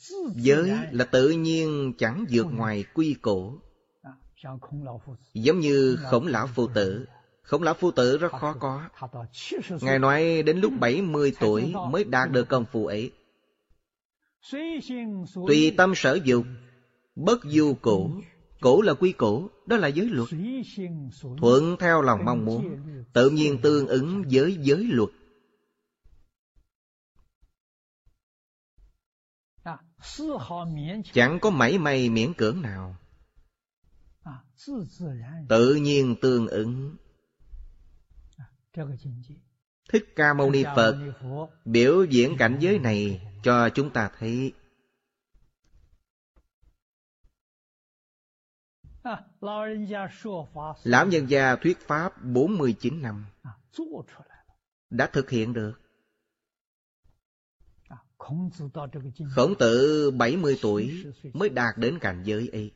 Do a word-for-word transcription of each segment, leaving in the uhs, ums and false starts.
Giới là tự nhiên chẳng vượt ngoài quy củ. Giống như Khổng Lão Phu Tử. Khổng Lão Phu Tử rất khó có. Ngài nói đến lúc bảy mươi tuổi mới đạt được công phu ấy. Tùy tâm sở dục, bất du củ. Củ là quy củ, đó là giới luật. Thuận theo lòng mong muốn, tự nhiên tương ứng với giới luật. Chẳng có mảy may miễn cưỡng nào. Tự nhiên tương ứng. Thích Ca Mâu Ni Phật biểu diễn cảnh giới này cho chúng ta thấy. Lão nhân gia thuyết pháp bốn mươi chín năm, đã thực hiện được. Khổng Tử bảy mươi tuổi mới đạt đến cảnh giới ấy.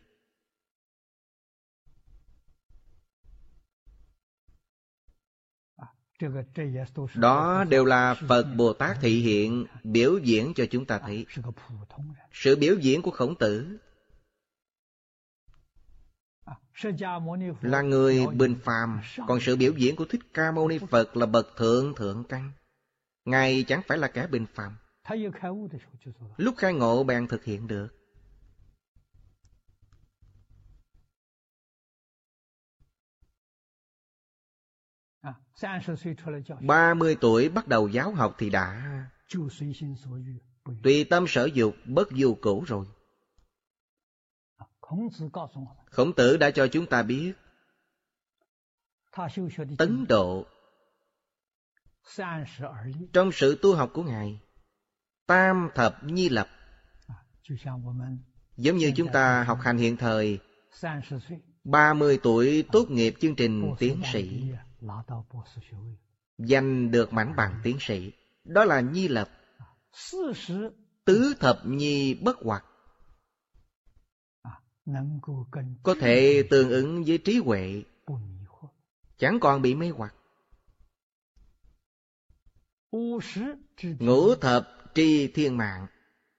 Đó đều là Phật Bồ Tát thị hiện, biểu diễn cho chúng ta thấy. Sự biểu diễn của Khổng Tử là người bình phàm, còn sự biểu diễn của Thích Ca Mâu Ni Phật là bậc thượng thượng căn. Ngài chẳng phải là kẻ bình phàm. Lúc khai ngộ bèn thực hiện được. Ba mươi tuổi bắt đầu giáo học thì đã tùy tâm sở dục, bất du củ rồi. Khổng Tử đã cho chúng ta biết tấn độ trong sự tu học của Ngài. Tam thập nhi lập. Giống như chúng ta học hành hiện thời, ba mươi tuổi tốt nghiệp chương trình tiến sĩ, giành được mảnh bằng tiến sĩ. Đó là nhi lập. Tứ thập nhi bất hoặc, có thể tương ứng với trí huệ, chẳng còn bị mê hoặc. Ngũ thập tri thiên mạng,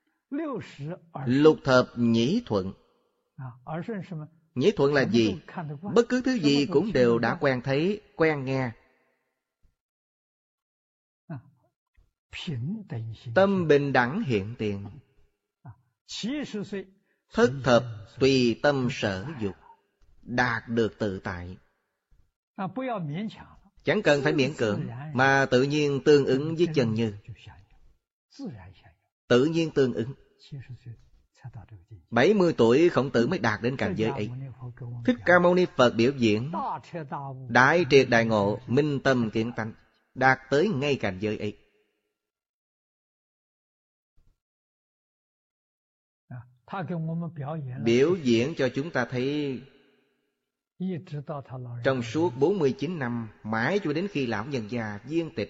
lục thập nhĩ thuận. Nhĩ thuận là gì? Bất cứ thứ gì cũng đều đã quen thấy, quen nghe. Tâm bình đẳng hiện tiền. Thất thập tùy tâm sở dục, đạt được tự tại. Chẳng cần phải miễn cưỡng, mà tự nhiên tương ứng với chân như. Tự nhiên tương ứng. bảy mươi tuổi Khổng Tử mới đạt đến cảnh giới ấy. Thích Ca Mâu Ni Phật biểu diễn đại triệt đại ngộ, minh tâm kiến tánh, đạt tới ngay cảnh giới ấy. Biểu diễn cho chúng ta thấy trong suốt bốn mươi chín năm, mãi cho đến khi lão nhân gia viên tịch.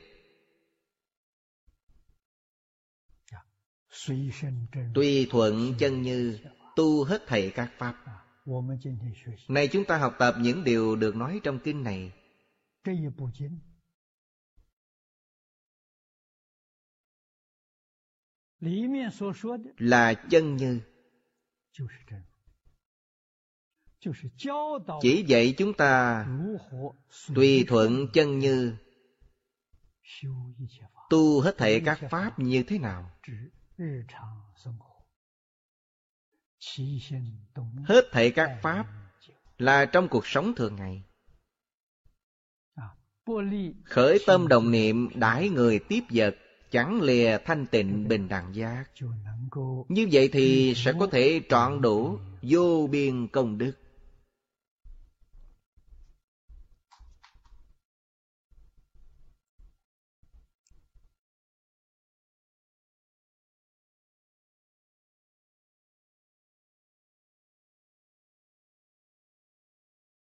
Tùy thuận chân như, tu hết thảy các pháp. Này chúng ta học tập những điều được nói trong kinh này. Là chân như. Chỉ dạy chúng ta tùy thuận chân như, tu hết thảy các pháp như thế nào. Hết thảy các pháp là trong cuộc sống thường ngày. Khởi tâm động niệm đãi người tiếp vật, chẳng lìa thanh tịnh bình đẳng giác. Như vậy thì sẽ có thể trọn đủ vô biên công đức.